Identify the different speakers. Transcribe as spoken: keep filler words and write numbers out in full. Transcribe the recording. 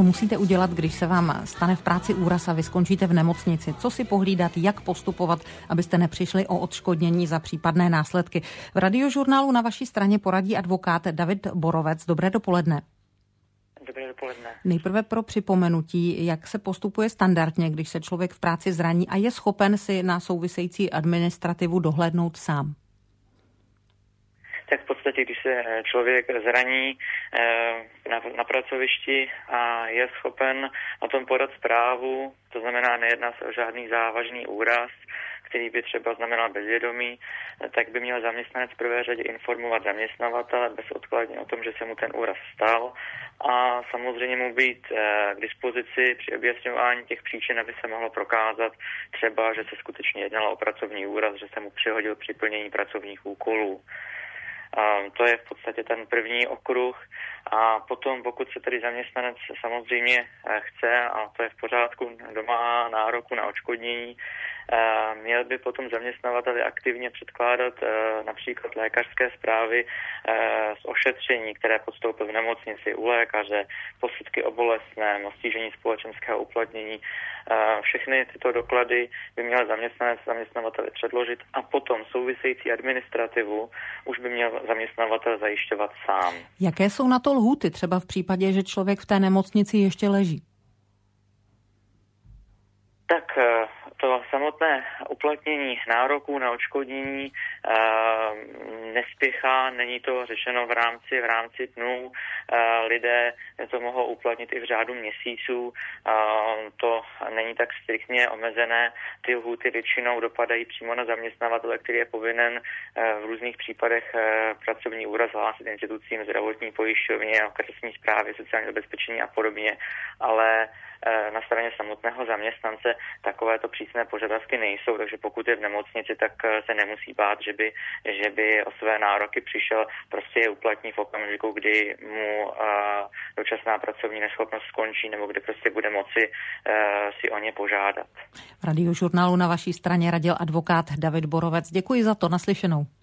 Speaker 1: Co musíte udělat, když se vám stane v práci úraz a vy skončíte v nemocnici? Co si pohlídat, jak postupovat, abyste nepřišli o odškodnění za případné následky? V Radiožurnálu na vaší straně poradí advokát David Borovec. Dobré dopoledne.
Speaker 2: Dobré dopoledne.
Speaker 1: Nejprve pro připomenutí, jak se postupuje standardně, když se člověk v práci zraní a je schopen si na související administrativu dohlédnout sám.
Speaker 2: Tak v podstatě, když se člověk zraní na, na pracovišti a je schopen o tom podat zprávu, to znamená, nejedná se o žádný závažný úraz, který by třeba znamenal bezvědomí, tak by měl zaměstnanec v prvé řadě informovat zaměstnavatele bezodkladně o tom, že se mu ten úraz stal a samozřejmě mu být k dispozici při objasňování těch příčin, aby se mohlo prokázat třeba, že se skutečně jednalo o pracovní úraz, že se mu přihodil při plnění pracovních úkolů. To je v podstatě ten první okruh a potom, pokud se tedy zaměstnanec samozřejmě chce, a to je v pořádku, domáhá nároku na odškodnění, měl by potom zaměstnavateli aktivně předkládat například lékařské zprávy z ošetření, které podstoupil v nemocnici u lékaře, posudky o bolestném, o stížení společenského uplatnění. Všechny tyto doklady by měl zaměstnanec zaměstnavateli předložit a potom související administrativu už by měl zaměstnavatel zajišťovat sám.
Speaker 1: Jaké jsou na to lhůty, třeba v případě, že člověk v té nemocnici ještě leží?
Speaker 2: Tak to samotné uplatnění nároků na odškodnění e, nespěchá, není to řešeno v rámci v rámci dnů. E, lidé to mohou uplatnit i v řádu měsíců. E, to není tak striktně omezené. Ty lhůty většinou dopadají přímo na zaměstnavatele, který je povinen e, v různých případech e, pracovní úraz hlásit institucím, zdravotní pojišťovně, okresní správě, sociální zabezpečení a podobně, ale na straně samotného zaměstnance takovéto přísné požadavky nejsou, takže pokud je v nemocnici, tak se nemusí bát, že by, že by o své nároky přišel, prostě je uplatní v okamžiku, kdy mu uh, dočasná pracovní neschopnost skončí nebo kdy prostě bude moci uh, si o ně požádat.
Speaker 1: V Radiožurnálu na vaší straně radil advokát David Borovec. Děkuji za to, naslyšenou.